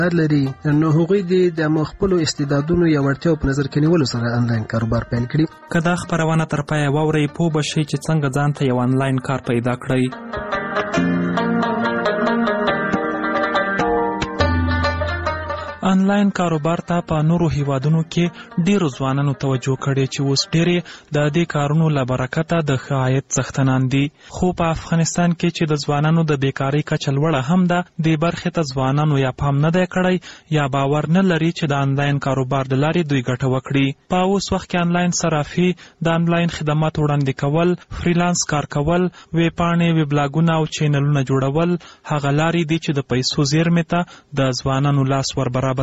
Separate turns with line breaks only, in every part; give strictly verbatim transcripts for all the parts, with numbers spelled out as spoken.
لري نو هغوی د خپلو استعدادونو یا وړتیاو په نظر کې نیولو سره انلاین کاروبار پیل کړي.
که دا خپرونه تر پایه واورئ پوه به شئ چې څنګه ځان ته یو انلاین کار پیدا کړئ. انلاین کاروبار ته په نورو هیوادونو کې ډیرو ځوانانو توجه کړې چې اوس ډېرې د دې کارونو له برکته د ښه عاید څښتنان دي. خو په افغانستان کې چې د ځوانانو د بیکارۍ کچه لوړه هم ده، دې برخې ته ځوانانو یا پام نه دی کړی یا باور نه لري چې د انلاین کاروبار د لارې دوی ګټه وکړي. په اوس وخت کې انلاین صرافي، د انلاین خدمات وړاندې کول، فریلانس کار کول، ویب پاڼې، ویب لاګونه او چینلونه جوړول هغه لارې دي چې د پیسو زیرمې ته د ځوانانو لاس ور برابروي.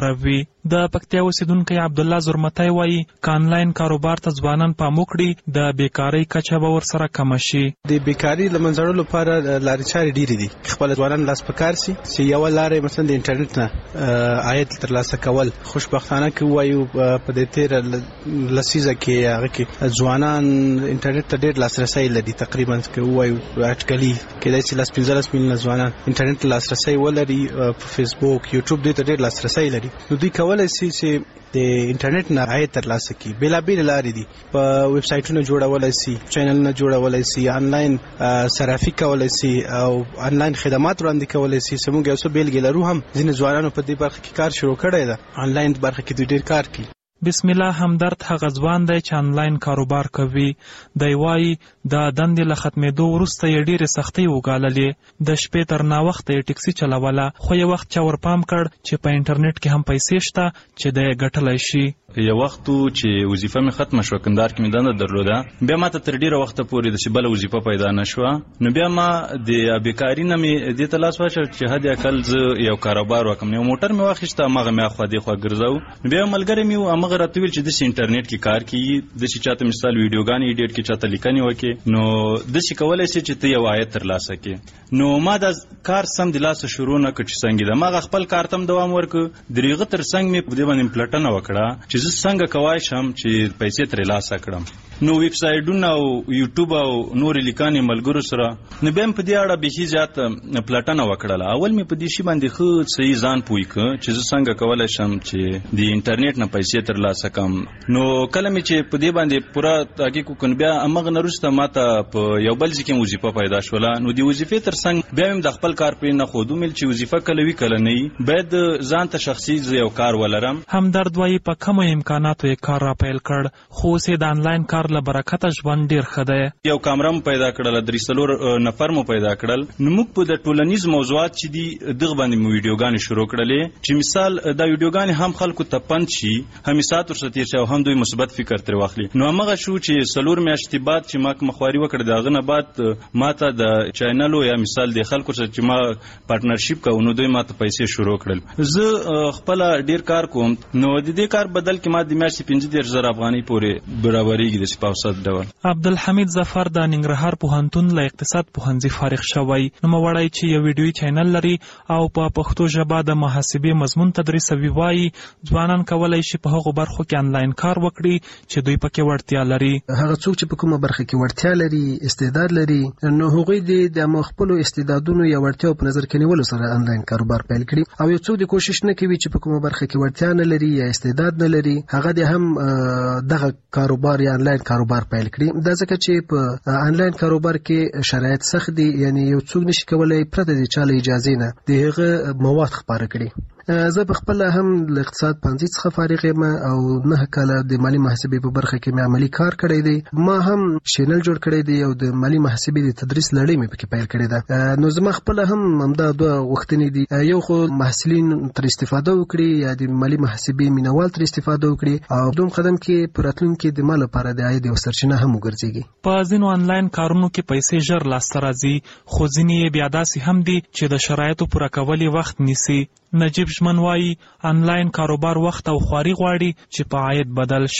د پکتیا اوسیدونکی عبدالله زرمتی وایي که انلاین کاروبار ته ځوانان پام وکړي د بیکارۍ کچه به ورسره کمه شي.
د بیکارۍ له منځه وړلو لپاره لارې چارې ډېرې دي. خپل ځوانان لاس په کار سي چې یوه لاره مثلا د انټرنیټ نه عاید ترلاسه کول. خوشبختانه که ووایو په دې تېره لسیزه کې هغه کې ځوانان انټرنیټ ته ډېر لاسرسی لري. تقریبا که ووایو اټکلي کېدای شي لس پنځلس میلیونه ځوانان انټرنیټ ته لاسرسی ولري. په فیسبوک، یوټیوب دې ته ډېر لاسرسی لري. نو دوی کولای شي چې د انټرنیټ نه عاید ترلاسه کړي. بېلابېلې لارې دي. په ویب سایټونه جوړولی شي، چینلونه جوړولی شي، انلاین صرافي کولی شي او انلاین خدمات وړاندې کولی شي. زموږ یو څه بیلګې لرو هم ځینې ځوانانو په دې برخه کې کار شروع کړی ده. انلاین برخه کې دوی ډېر کار کوي.
بسم الله همدرد هغه ځوان دی چې انلاین کاروبار کوي. دی وایي د دندې له ختمېدو وروسته یې ډېرې سختۍ وګاللې. د شپې تر ناوخته یې ټکسي چلوله، خو یو وخت چا ورپام کړ چې په انټرنیټ کې هم پیسې شته چې دی یې ګټلی شي.
یو وخت چې وظیفه مې ختمه شوه، کندهار کې مې دنده درلوده، بیا ما ته تر ډېره وخته پورې داسې بله وظیفه پیدا نه شوه. نو بیا ما د بیکاري نه مې دې ته لاس واچوه چې حد اقل زه یو کاروبار وکړم. یو موټر مې واخیسته، هماغه مې اخوا دېخوا ګرځو. نو بیا یو ملګری مې و، هماغه راته ویل چې داسې انټرنیټ کې کار کوي، داسې چاته مثال ویډیوګانې ایډیټ کړي، چاته لیکنې وکړي، نو داسې کولی شي چې ته یو عاید ترلاسه کړې. نو ما دا کار سم د لاسه شروع نه کړ چې څنګه ده. ما هغه خپل کار ته هم دوام ورکړ. د هغه تر څنګ مې په دې باندې پلټنه وکړه چې زه څنګه کولی شم چې پیسې ترلاسه کړم. نو ویب سایټونه او یوټیوب او نورې لیکنې ملګرو سره، نو بیا مې په دې اړه بیخي زیات پلټنه وکړله. اول مې په دې شي باندې ښه صحیح ځان پوه کړ چې زه څنګه کولی شم چې د انټرنیټ نه پیسې ترلاسه کړم. نو کله مې چې په دې باندې پوره تحقیق وکړ، بیا هماغه نه وروسته ما ته په یو بل ځای کې وظیفه پیدا شوله. نو د وظیفې تر څنګ بیا مې د خپل کار پرې نه ښود، ومې چې وظیفه کله وي کله نه وي، باید ځان ته شخصي یو کار ولرم.
همدرد وایي په کمو امکاناتو یې کار را پیل کړ، خو اوس یې د انلاین کار له برکته ژوند ډېر ښه دی.
یو کامره مو پیدا کړله، درې څلور نفر مو پیدا کړل. نو موږ په د ټولنیز موضوعات چې دي دغه باندې مو ویډیوګانې شروع کړلې چې مثال دا ویډیوګانې هم خلکو ته پند شي، هم ساعت ورسره تېر شي او هم دوی مثبت فکر ترې واخلي. نو همغه شو چې څلور میاشتې بعد چې ما کومه خواري وکړه، د هغه نه بعد ما ته د چینلو یا مثال د خلکو سره چې ما پارټنرشپ کوو، نو دوی ما ته پیسې شروع کړل. زه خپله ډېر کار کوم. نو د دې کار بدل کې ما د میاشتې پنځه دېرش زره افغانۍ پورې برابرېږي داسې په اوسط ډول.
عبدالحمید ظفر د ننګرهار پوهنتون له اقتصاد پوهنځي فارغ شوی. نوموړی چې یو ویډیویي چینل لري او په پښتو ژبه د محاسبې مضمون تدریسوي، وایي ځوانان کولی شي په هغو برخو کې انلاین کار وکړي چې دوی پکې وړتیا لري.
هغه څوک چې په کومه برخه کې وړتیا لري، استعداد لري، نو هغوی د خپلو استعدادونو یا وړتیاو په نظر کې نیولو سره انلاین کاروبار پیل کړي. او یو څوک د کوشش نه کوي چې په کومه برخه کې وړتیا نه لري یا استعداد نه لري، هغه د هم دغه کاروبار یا انلاین کاروبار پیل کړي. دا ځکه چې په انلاین کاروبار کې شرایط سخت دي، یعنی یو څوک نشي کولای پرته د چا له اجازې نه د هغه مواد خپاره کړي. زه په خپل هم له اقتصاد پوهنځي څخه فارغ یم او نه کاله د مالي محاسبې په برخه کې مې عملي کار کړی دی. ما هم چینل جوړ کړی دی او د مالي محاسبې د تدریس لړۍ مې پکې پیل کړې ده. نو زما خپل هم همدا دوه غوښتنې دي، یو خو محصلین تر استفاده وکړي یا د مالي محاسبې مینوال تر استفاده وکړي او دوم قدم کې په راتلونکي د ما لپاره د عاید یو سرچینه هم وګرځېږي.
په ځینو انلاین کارونو کې پیسې ژر لاسته راځي، خو ځینې یې بیا داسې هم دي چې د شرایطو پوره کول یې وخت نیسي. نجیب ژمن وایي انلاین کاروبار وخت او خواري غواړي چې په عاید بدل شي.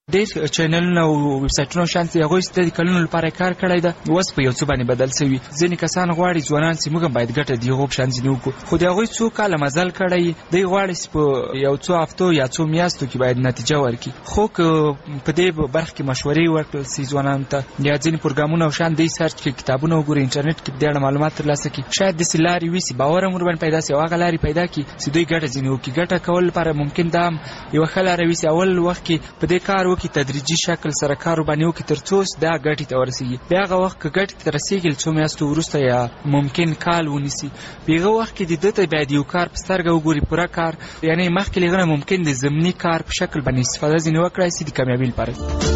ډېر چینلونه او ویب سایټونه شانتي هغوی چې د کلونو لپاره کار کړی ده اوس په یو څه باندې بدل شوي. ځینې کسان غواړي ځوانان چې موږ هم باید ګټه د هغو په شان ځینې وکړو، خو د هغوی څو کاله مزل کړی دی غواړي چې په یو څو هفتو یا څو میاشتو کې باید نتیجه ورکړي. خو که په دې برخه کې مشورې ورکړل شي ځوانانو ته یا ځینې پروګرامونه او شان دی سرچ کړي، کتابونه وګوري، انټرنیټ کې په دې اړه معلومات ترلاسه کړي، شاید داسې لارې وي چې باور هم ورباندې پیدا شي او هغه لارې پیدا کړي چې دوی ګټه ځینې وکړي. ګټه کول لپاره ممکن دا هم یوه ښه لاره وي چې اول وخت کې په دې کار وکړي، تدریجي شکل سره کار ورباندې وکړي تر څو دا ګټې ته ورسېږي. بیا هغه وخت که ګټې ته رسېږي له څو میاشتو وروسته یا ممکن کال ونیسي، په هغه وخت کې د ده ته باید یو کار په سترګه وګوري، پوره کار، یعنې مخکې له هغه نه ممکن د ضمني کار په شکل باندې استفاده ځینې وکړای شي د کامیابۍ لپاره.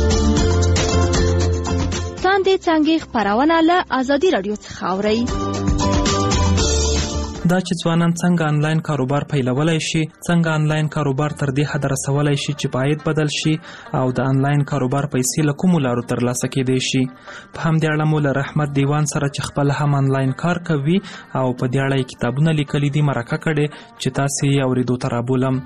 تاندې څانګې خپرونه له ازادي راډیو څخه اورئ.
دا چې ځوانان څنګه آنلاین کاروبار پیلولی شي، څنګه آنلاین کاروبار تر دې حده رسولی شي چې عاید بدل شي او د آنلاین کاروبار پیسې له کومو لارو ترلاسه کیدی شي. په همدې اړه مو له رحمت دیوان سره چې خپل هم آنلاین کار کوي او په دې اړه یې کتابونه لیکلي دي مرکه کړې چې تاسې یې اورېدو ته رابولم.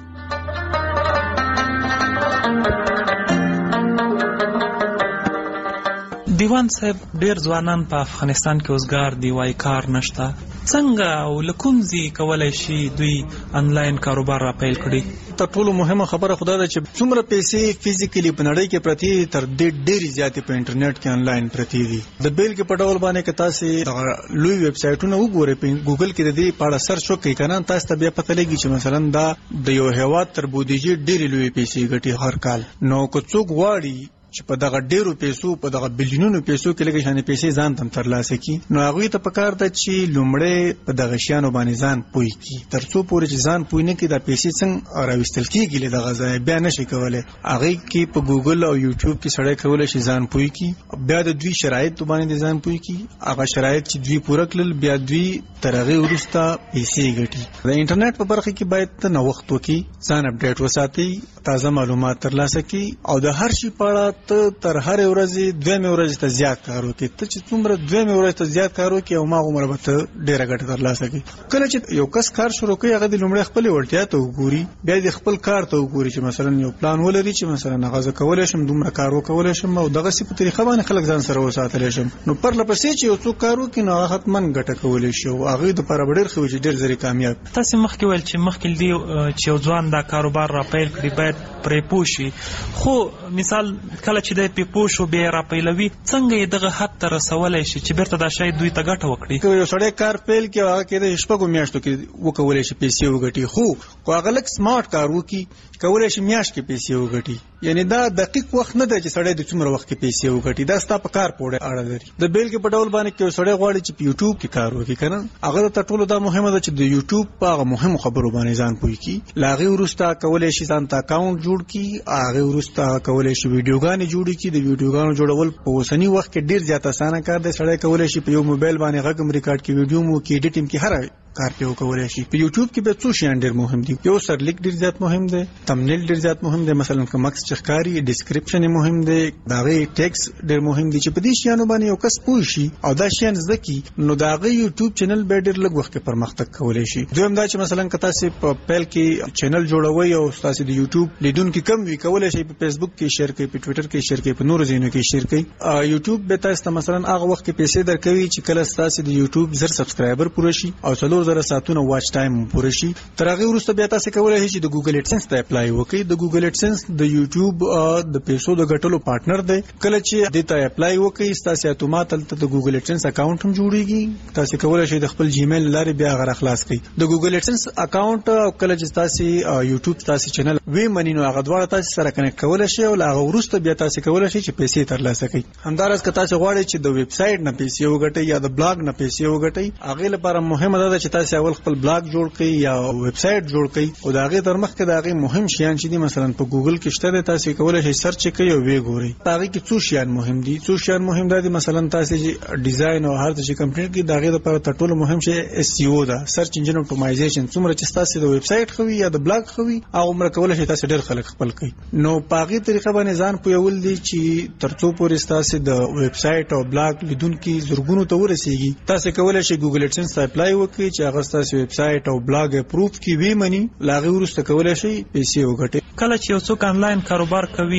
دیوان صاحب، ډیر ځوانان په افغانستان کې اوسګار دی، وایي کار نشته. څنګه او له کوم ځای کولی شي دوی آنلاین کاروبار را پیل کړي؟
تر ټولو مهمه خبره خدا ده چې څومره پیسې فزیکلی په نړۍ کې پرتی دي تر دې ډېرې زیاتې په انټرنیټ کې آنلاین پرتی دي. د بیلګې په ډول باندې که تاسې لوی ویب سایټونه وګورئ، په ګوګل کې د دې په اړه سرچ وکړئ که نه، تاسو ته بیا پته لګي چې مثلا دا د یو هېواد تر بودیجې ډېرې لویې پیسې ګټي هر کال. نو که څوک غواړي چې په دغه ډیرو پیسو په دغه بلیونونو پیسو کې لږ شانې پیسې ځان تم ترلاسه کړي، نو هغوی ته پکار ده چې لومړی په دغه شیانو باندې ځان پوه کړي. تر څو پورې چې ځان پوه نه کړي دا پیسې څنګه راویستل کېږي له دغه ځایه بیا نشي کولی. هغې کې په ګوګل او یوټیوب کې سړی کولی شي ځان پوه کړي، بیا د دوی شرایطو باندې ځان پوه کړي. هغه شرایط چې دوی پوره کړل بیا دوی تر هغې وروسته پیسې ګټي. د انټرنیټ په برخه کې باید ته نوښت وکړي، ځان اپډیټ وساتئ، تازه معلومات ترلاسه کړي او د هر شي په اړه ته تر هر ورځې دویمې ورځې ته زیات کار وکړي. ته چې څومره دویمې ورځې ته زیات کار وکړي او هماغومره به ته ډېره ګټه ترلاسه کړي. کله چې یو کس کار شروع کوي هغه د لومړی خپلې وړتیا ته وګوري، بیا د خپل کار ته وګوري چې مثلا یو پلان ولري چې مثلا هغه زه کولی شم دومره کار وکولی شم او دغسې په طریقه باندې خلک ځان سره وساتلی شم. نو پرله پسې چې یو څوک کار وکړي نو هغه حتما ګټه کولی شي او هغوی دپاره به ډېر ښه وي چې ډېر زر یې کامیاب.
تاسې مخکې ویل چې مخکې دې چې یو ځوان دا کاروبار را پیل کړي باید پرې پوه شي، خو مثال کله چې دی پرې پوه شو بیا یې را پیلوي، څنګه یې دغه حد ته رسولی شي چې بیرته دا شاید دوی ته ګټه وکړي؟ که
یو سړی کار پیل کړي او هغه کېدای شي شپږو میاشتو کې وکولی شي پیسې وګټي، خو که هغه لږ سمارټ کار وکړي کولی شي میاشت کې پیسې وګټي. یعنی دا دقیق وخت نه دی چې سړی د څومره وخت کې پیسې وګټي، دا ستا په کار پورې اړه لري. د بیلګې په ډول باندې که یو سړی غواړي چې په یوټیوب کې کار وکړي که نه، هغه ته تر ټولو دا مهمه ده چې د یوټیوب په هغه مهمو خبرو باندې ځان پوه کړي. له هغې وروسته کولی شي ځان ته اکاونټ جوړ کړي، هغې وروسته کولی شي ویډیوګانې جوړې کړي. د ویډیوګانو جوړول په اوسني وخت کې ډېر زیات اسانه کار دی. سړی کولی شي په یو موبایل باندې غږ هم ریکارډ کړي، ویډیو هم وکړي، ایډیټ هم کړي، هر کار پې وکولی شي. په یوټیوب کې بیا څو شیان ډېر مهم دي. یو سرلیک ډېر زیات مهم دی، تمنیل ډېر زیات مهم دی، مثلا که مکس چې ښکاري، ډسکرپشن یې مهم دی، د هغې ټیکس ډېر مهم دی. چې په دې شیانو باندې یو کس پوه شي او دا شیان زده کړي نو د هغه یوټیوب چینل بیا ډېر لږ وخت کې پرمختګ کولی شي. دویم دا چې مثلا که تاسې په پیل کې چینل جوړوئ او تاسې د یوټیوب لیدونکي کم وي، کولی شئ په فیسبوک کې شیر کړئ، په ټویټر کې شیر کړئ، په نورو ځایونو کې شیر کړئ. یوټیوب به تاسو ته مثلا هغه وخت کې پیسې درکوي چې کله ستاسې د یوټیوب زر سبسکرایبر پوره شي او څلور زره ساعتونه واچ ټایم پوره شي. تر هغې وروسته بیا تاسې کولی شئ چې د ګوګل ایډسنس ته اپلای وکړئ. د ګوګل ایډسنس د یوټیوب د پیسو د ګټلو پارټنر دی. کله چې دې ته اپلای وکړئ ستاسې اتومات هلته د ګوګل ایډسنس اکاونټ هم جوړېږي. تاسې کولی شئ د خپل جیمیل له لارې بیا هغه راخلاص کړئ. د ګوګل ایډسنس اکاونټ او کله چې تاسې یوټیوب تاسې چینل ومني نو هغه دواړه تاسې سره کنیکټ کولی شئ او له هغه وروسته بیا تاسې کولی شئ چې پیسې ترلاسه کړئ. همداراز که تاسې غواړئ چې د ویب سایټ نه پیسې وګټئ یا د بلاګ نه پیسې وګټئ، هغې لپاره مهمه دا ده چې تاسې اول خپل بلاګ جوړ کړئ یا ویب سایټ جوړ کړئ او د هغې تر مخکې د هغې مهم شیان چې دي مثلا په ګوګل کې شته دی، تاسې کولی شئ سرچ یې کړئ او ویې ګورئ. په هغې کې څو شیان مهم دي. څو شیان مهم دا دي مثلا تاسې چې ډیزاین او هر څه چې کمپلیټ کړي د هغې لپاره تر ټولو مهم شی اس ای او ده، سرچ انجن اپټیمایزیشن. څومره چې ستاسې د ویب سایټ ښه وي یا د بلاګ ښه وي هغومره کولی شئ تاسې ډېر خلک خپل کړئ. نو په هغې طریقه باندې ځان پوهول دي چې تر څو پورې ستاسې د ویب سایټ او بلاګ لیدونکي زرګونو ته ورسېږي، تاسې کولی شئ ګوګل ایډسنس ته اپلای وکړئ چې هغه ستاسې ویب سایټ او بلاګ اپروف کړي ویې مني، له هغې وروسته کولی شئ پیسې وګټئ.
کله چې یو څوک آنلاین کاروبار کوي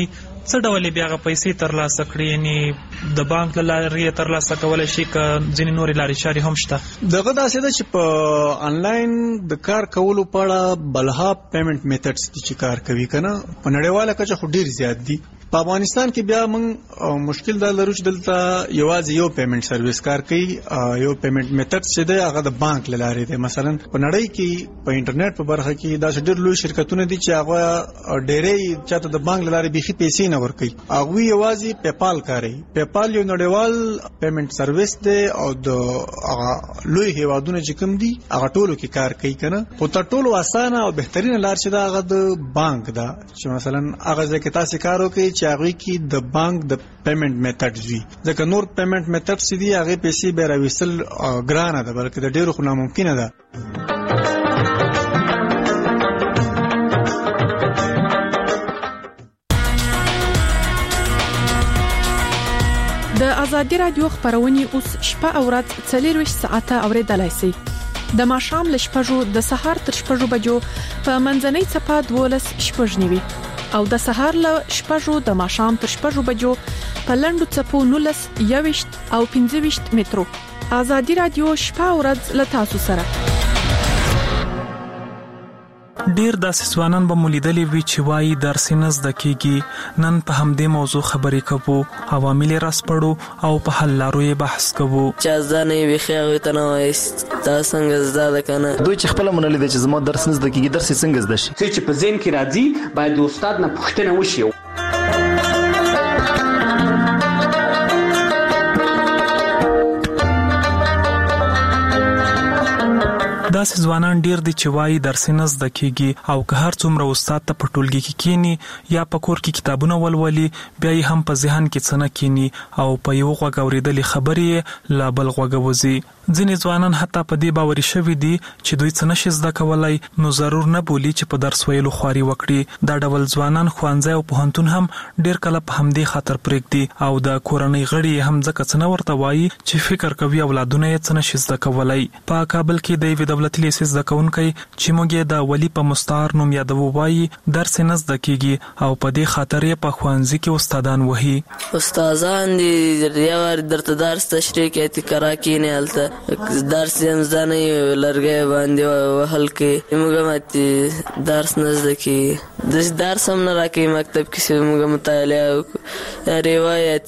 څه ډول بیا غو پیسې ترلاسه کړي؟ یعنی د بانک له لارې ترلاسه کولای شي که ځینې نورې لارې چارې هم شته؟
دغه داسې ده چې په انلاین د کار کولو په اړه بلها پیمنٹ میتھډز چې کار کوي کنه په نړیواله کچه خو ډیر زیات دي. په افغانستان کې بیا موږ مشکل دا لرو چې دلته یوازې یو پیمنٹ سرویس کار کوي. یو پیمنٹ میتھډ چې دی هغه د بانک له لارې دی. مثلا په نړۍ کې په انټرنیټ په برخه کې دا ډېر لوی شرکتونه دي چې هغه ډېرې چاته د بانک له لارې بيخي پیسې نه ورکوي. هغه یوازې پیپال کاروي. پیپال یو نړیوال پیمنٹ سرویس دی او د هغه لوی هیوادونو چې کوم دي هغه ټولو کې کار کوي کنه. خو تر ټولو اسانه او بهترینه لار چې دا هغه د بانک ده چې مثلا هغه ځکه تاسو کار وکړي چې هغه کې د بانک د پیمنٹ میتھډز وي. ځکه نور پیمنٹ میتھډز دي هغه پیسې به راوېستل ګرانه ده بلکې د ډیرو خو ناممکنه ده.
د ازادي رادیو خبرونه اوس شپه او ورځ څلور ساعته اوریدلای شئ. د ماښام له شپږو د سهار تر شپږو بجو په منځنۍ چپه دولس شپږ نیوي او د سهار له شپږو د ماښام تر شپږو بجو په لندو چپو نولس یويشت او پنځه ویشت مترو. ازادي رادیو شپه او ورځ له تاسو سره.
ډیر داسې ځوانان به مولیدلې وي چې وایي درس نه زده کیږي. نن په همدې موضوع خبرې کوو، عوامل راسپړو او په حل لارو یې بحث کوو.
چې ځانې وي خو ته نه وایست دا څنګه زده کنه.
دوی چې خپل مونږ لیدل چې زموږ درس نه زده کیږي، درس څنګه زده شي؟
چې په ذهن کې راځي باید د استاد نه پوښتنه وشي.
داسې ځوانان ډیر دي چې وایي درس نه زده کیږي او که هر څومره استاد ته په ټولګي کې کینی یا په کور کې کتابونه ولولي بیا یې هم په ذهن کې څه نه کینی او په یو غوږ اورېدلې خبرې لا بل غوږ وځي. ځینې ځوانان حتی په دې باوري شوي دي چې دوی څه نشي زده کولای نو ضرور نه بولی چې په درس ویلو خواري وکړي. دا ډول ځوانان ښوونځي او پوهنتون هم ډیر کله په همدې خاطر پرېږدي او د کورنۍ غړي هم ځکه څه نه ورته وایي چې فکر کوي اولادونه یې څه نشي زده کولای. په کابل کې د یوې دولتي لیسې زده کوونکی چې موږ یې د ولی په مستعار نوم یادوو وایي درس نه زده کیږي او په دې خاطر یې په ښوونځي کې استادان وهي.
استادان دي یو درته درس تشریح کوي تکرا کینې هلته درس هم ځانه لرګي باندې وهل کې موږ ماته درس نه زده کی. د درس هم نه راکې مکتب کې موږ مطالعه روایت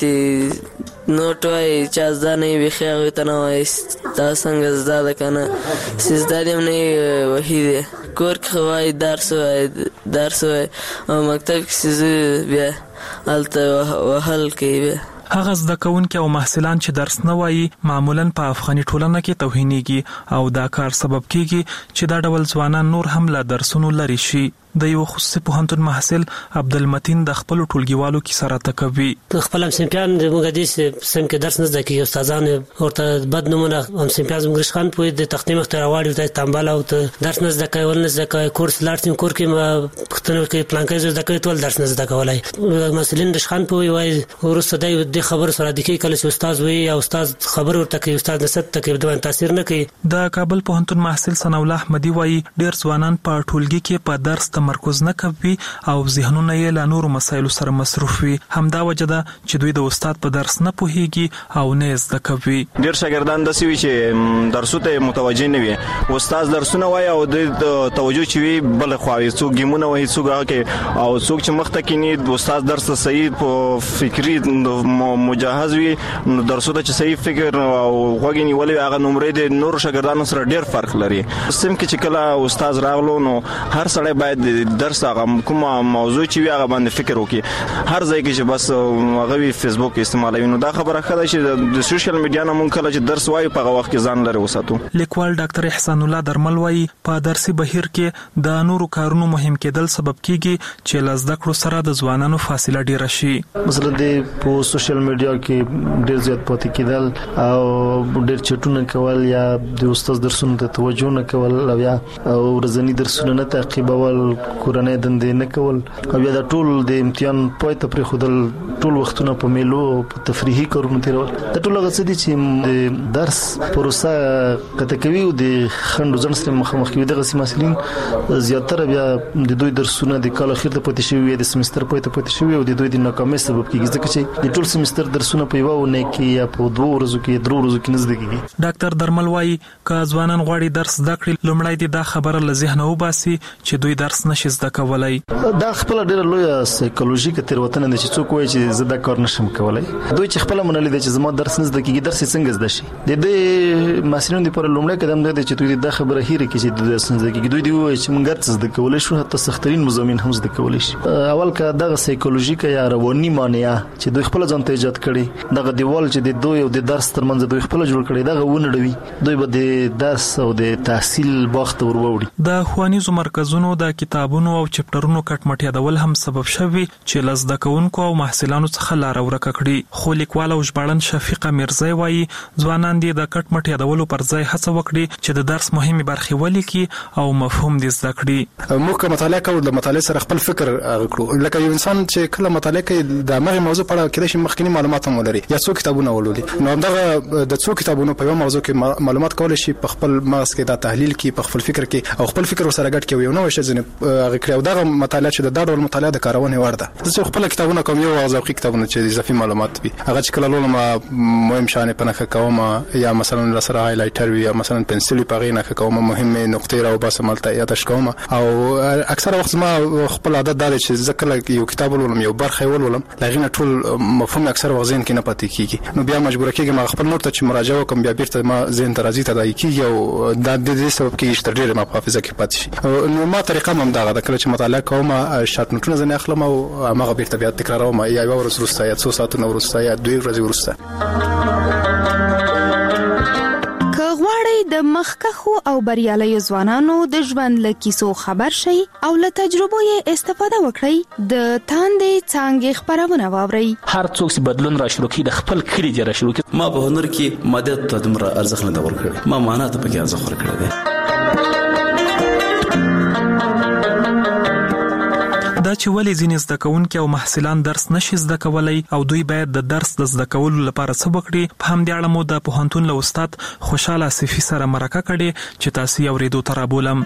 نوٹ وای چې ځانه وي خو ته نه وایست دا څنګه زده کنه. سیزدادیم نه وحیده کور کې وای درس وای درس وای او مکتب کې سیزه بیا الته وهل کې.
هغه زده کوونکي او محصلان چې درس نه وایي معمولاً په افغاني ټولنه کې توهینېږي او دا کار سبب کیږي چې دا ډول ځوانان نور هم له درسونو لري شي. د یو خصوصي پوهنتون محصل عبدالمتین د خپل ټولګیوالو کې سره تکوي.
خپل هم سمپیان د موږ د سم کې درس نه زده کیږي. استادان ورته بد نمونه هم سمپیان زموږ خان په د تختې مخ ته راوړي ته تنبال او درس نه زده کوي نه زده کوي کورس لاړ کور کې ما پختنو کې پلانکې زده کوي ټول درس نه زده کولای. مسلین د خان په وای ورسته د خبر سره د کې کله چې استاد وي او استاد خبر ورته کوي استاد نسبت ته کې دوه تاثیر نه کوي.
د کابل پوهنتون محصل ثنا الله احمدي وای ډیر ځوانان په ټولګي کې په درس تمرکز نه کوي او ذهنونه یې له نورو مسایلو سره مصروف وي. همدا وجه ده چې دوی د استاد په درس نه پوهیږي او نه زده کوي.
ډیر شاګردان د سوي چې درسو ته متوجه نه وي. استاد درسونه وای او د توجه چي وي بل خواوي څو ګیمونه وای څو کې او څوک چې مخ ته کینی د استاد درس صحیح په فکری مجهز وي نو درسو ته چې صحیح فکر او غوګینی ولې هغه نمرې د نور شاګردانو سره ډیر فرق لري. سم کې چې کله استاد راغلو نو هر سړی باید درس هغه کومه موضوع چې وي هغه باندې فکر وکړي. هر ځای کې چې بس هغه وی فیسبوک استعمالوي نو دا خبره خده چې د سوشل میډیا نه مونږ کله چې درس وایو په هغه وخت کې ځان لري وساتو.
لیکوال ډاکټر احسان الله درمل وایي په درسي بهیر کې د نورو کارونو مهم کېدل سبب کیږي چې له زده کړو سره د ځوانانو فاصله ډیره شي.
مثلا د په سوشل
سوشل میډیا کې ډیر زیات پاتې کېدل او ډیر چټونه کول یا د استاد درسونو ته توجه نه کول او یا ورځنی درسونه نه تعقیبول کورنۍ دندې نه کول او یا د ټول د امتحان پای ته پرې خودل ټول وختونه په میلو په تفریحي کارونو تیرول د ټول غوښتي چې درس پروسه کته کوي او د خندو ځن سره مخامخ کوي دغه مسلین زیاتره بیا د دوی درسونه د کال اخر ته پاتې شوی د سمستر پای ته پاتې شوی او د دوی د ناکامۍ سبب کیږي ځکه چې د ټول سمستر درسونه په یو ونه کې یا په دوه ورځو کې درو ورځو کې نه زده کیږي.
ډاکټر درمل وايي ک ځوانان غواړي درس زده کړي لومړی د دا خبره له ذهنه وباسي چې دوی درس نشي زده کولای.
دا خپل ډیره لویه سایکولوژیکه تیروتنه ده چې څوک وایي چې زه دا کار نشم کولای. دوی چې خپل منل دي چې زما درس نه زده کیږي درس څنګه زده شي. د دې مسلین لپاره لومړی قدم دی چې دوی دا خبره هېره کړي چې د درس نه زده کیږي. دوی دی وایي چې موږ درس زده کولای شو حتی سخترین مضامین هم زده کولای شي. اول کا دغه سایکولوژیکه یا رواني مانیا چې دوی خپل ځان ته ایجاد کړي دغه دیوال چې د دوی او د درس ترمنځ دوی خپل جوړ کړي دغه ونډوي دوی به د درس او د تحصیل وخت وروړي.
د ښوونیزو مرکزونو د کتابونو او چپټرونو کټمټ یادول هم سبب شوی چې لزده کوونکو او محصلانو څخه لار ورکه کړي. خو لیکوال او ژباړن شفیقه میرزای وايي ځوانان دې د کټمټ یادولو پر ځای هڅه وکړي چې د درس مهمه برخې ولیکي او مفهوم دې زده کړي.
موږ مطالعه کوو د مطالعه سره خپل فکر غوړو لکه یو انسان چې کله مطالعه کوي د هغه موضوع په اړه کې د مخکنی معلومات هم ولري یا څو کتابونه ولولي نو همدغه د څو کتابونو په یو موضوع کې معلومات کول شي په خپل مغز کې د تحلیل کې په خپل فکر کې او خپل فکر سره ګډ کوي نو شي ځنه هغه کړو دغه مطالعه چې د ډول مطالعه د کارونه ورده چې خپل کتابونه کوم یو ذوقي کتابونه چې اضافي معلومات وي هغه چې کله لولم مهم شانه پنه کوم یا مثلا لسره هایلایټر وي یا مثلا پنسل په غینه کوم مهمه نقطې راو بس ملته یادش کوم او اکثر وخت ما خپل عادت دار چې ځکه یو کتاب ولولم یو برخه ولولم لغینه ټول مفهوم اکثر وخت ذهن کې نه پاتې کیږي نو بیا مجبور کېږم خپل نوٹ ته چې مراجعه وکم بیا بیرته ما ذهن ته راځي ته دای کیږي او د دې سبب کې تر ډیره ما په حافظه کې پاتې شي نو ما طریقه هم دا ده کله چې مطالعه کوم شات نوټونه ځنه اخلم او هغه بیرته بیا تکراروم یا یو ورځ وروسته یا څو ساعتونه وروسته یا دوه ورځې وروسته.
د مخکخو او بریالیو ځوانانو د ژوند له کیسو خبر شي او له تجربو یې استفاده وکړي د تاندې څنګه خبرونه واوري.
هر څوک چې بدلون را شروع کړي د خپل کړي جره شروع کړي.
ما په هنر کې ماده ته دمر ارزښت نه ورکړي ما معنا ته پکې ارزښت ورکړي.
دا چې ولې ځینې زده کوونکي او محصلان درس نشي زده کولای او دوی باید د درس د زده کولو لپاره څه وکړي په همدې اړه مو د پوهنتون له استاد خوشاله صفي سره مرکه کړې چې تاسو یې اورېدو ته رابولم.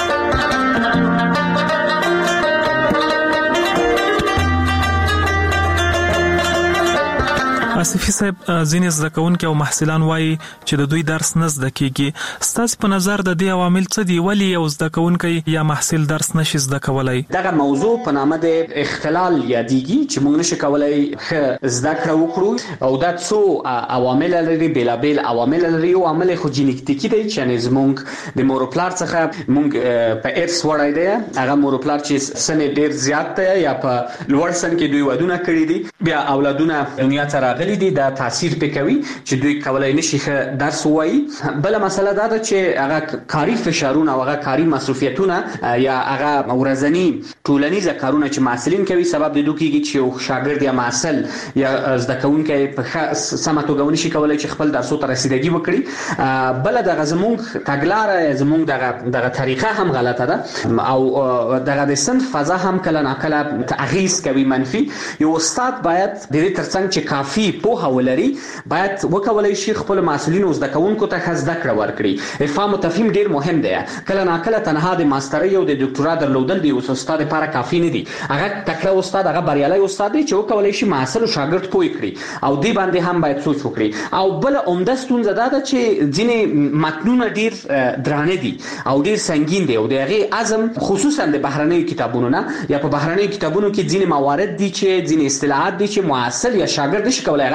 آصفي صاحب ځینې زده کوونکي او محصلان وایي چې د دوی درس نه زده کیږي. ستاسو په نظر د دې عوامل څه دي ولې یو زده کوونکی یا محصل درس نشي زده کولای؟
دغه موضوع په نامه د اختلال یادېږي چې موږ نشو کولای ښه زده کړه وکړو او دا څو عوامل لري بیلابیل عوامل لري او عامل خو جینیټیکي دی چې زموږ د مورپلار څخه موږ په ارث وړای دی هغه مورپلار چې سن ډیر زیات دی یا په لوړ سن کې دوی ودونه کړی دي بیا اولادونه دنیا ته راغلي دي دا تاثیر پکوي چې دوی کولای نشي درس وایي. بل مسله دا ده چې هغه کاری فشارونه او هغه کاری مصرفیتونه یا هغه ورځنی ټولنیز کارونه چې محصلین کوي سبب د دوی کېږي چې یو شاګرد یا محصل یا زده کوونکی په سمه توګه ونشي کولای چې خپل درسو ته رسیدګي وکړي. بل دغه زموږ تګلاره زموږ دغه دغه طریقه هم غلطه ده او دغه د صنف فضا هم کله ناکله تغییر کوي منفي. یو استاد باید د دې ترڅنګ چې کافي پوهه ولري باید وکولای شي خپل مسؤلینو زده کوونکو ته زده کړه ورکړي. افهام او تفهیم ډیر مهم دی. کله ناکله تنها د ماسترۍ او د ډاکټرا درلودل دی او استاد لپاره کافي نه دی. هغه تکړه استاد هغه بریالي استاد دی چې وکولای شي محصل او شاګرد پوي کړي او دی باندې هم باید سوچ وکړي. او بل عمده ستونزه دا ده چې ځینې متنونه ډیر درانه دي او ډیر سنگین دي او دغه اعظم خصوصا د بهرنۍ کتابونو نه یا په بهرنۍ کتابونو کې ځینې موارد دي چې ځینې اصطلاحات دي چې محصل یا شاګرد نشي کولای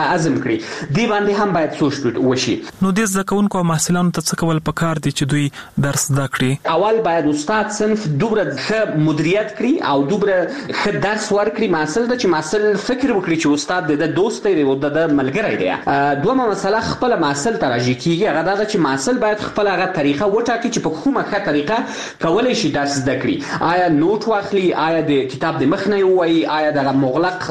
هغه هضم کړي. دی باندې هم باید سوچ وشي.
نو د زده کوونکو او محصلانو ته څه کول پکار دي چې دوی درس زده کړي؟
اول باید استاد صنف دوبره ښه مدیریت کړي او دوبره ښه درس ورکړي محصل ته چې محصل فکر وکړي چې استاد د دوست دی او د ملګری دی. دومره مسله خپل محصل ته راځي کیږي هغه دا چې محصل باید خپل هغه طریقه وټاکي چې په کومه ښه طریقه کولای شي درس زده کړي. آیا نوٹ واخلي، آیا د کتاب د مخ نه وایي، آیا د مغلق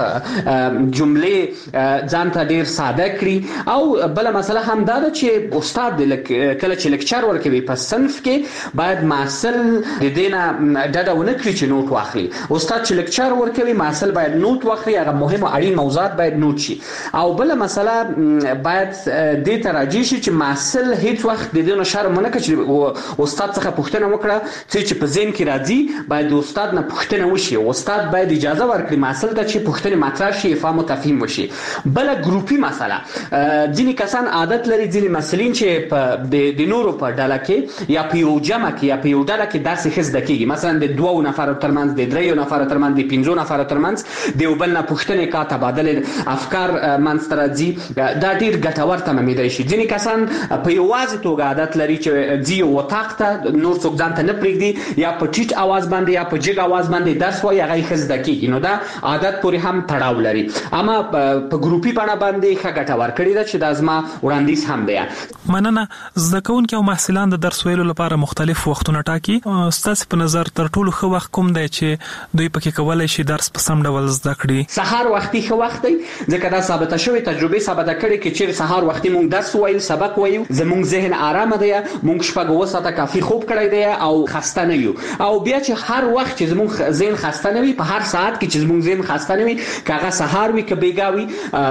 جملې ځان ته ډیر ساده کړي. او بل مسله هم دا ده چې استاد کله چې لیکچر ورکوي په صنف کې باید محصل د دینه ډډه ونه کړي چې نوٹ واخلي. استاد چې لیکچر ورکوي محصل باید نوٹ واخلي، هغه مهم او اړین موضوعات باید نوٹ شي. او بل مسله باید د تراجی شي چې محصل هیڅ وخت د دینه شرم نه کوي چې استاد څخه پوښتنه وکړه چې په ذهن کې راځي باید د استاد نه پوښتنه وشي. استاد باید اجازه ورکړي محصل ته چې پوښتنه مطرح شي، فهم او تفهیم وشي. بل ګروپي مسله ځینې کسان عادت لري، ځینې مسلین چې په د نورو په ډله کې یا په یو جمع کې یا په یو ډله کې درس ښه زده کیږي، مثلا د دوو نفرو ترمنځ، د دریو نفرو ترمنځ، د پنځو نفرو ترمنځ د یو بل نه پوښتنې کا تبادله افکار منځته راځي. دا ډیر ګټور تمامیدای شي. ځینې کسان په یوازې توګه عادت لري چې ځي وطاق ته نور څوک ځان ته نه پرېږدي، یا په ټیټ اواز باندې یا په جګ اواز باندې درس وایي، هغه ښه زده کیږي. نو دا عادت پورې هم تړاو لري. اما په ګروپي بڼه باندې ښه ګټه ورکړې ده چې دا زما وړاندیز هم دی.
مننه. زده کوونکي او محصلان د درس ویلو لپاره مختلف وختونه ټاکي. ستاسو په نظر تر ټولو ښه وخت کوم دی چې دوی پکې کولای شي درس په سم ډول زده کړي؟
سهار وختي ښه وخت دی، ځکه دا ثابته شوې تجربه ثابته کړې چې چیرې سهار وختي مونږ درس وایو، سبق وایو، زموږ ذهن آرامه دی، مونږ شپږ اوه ساعته کافي خوب کړی دی او خسته نه یو. او بیا چې هر وخت چې زموږ ذهن خسته نه وي، په هر ساعت کې چې زموږ ذهن خسته نه وي، که هغه سهار وي که بیګاوي،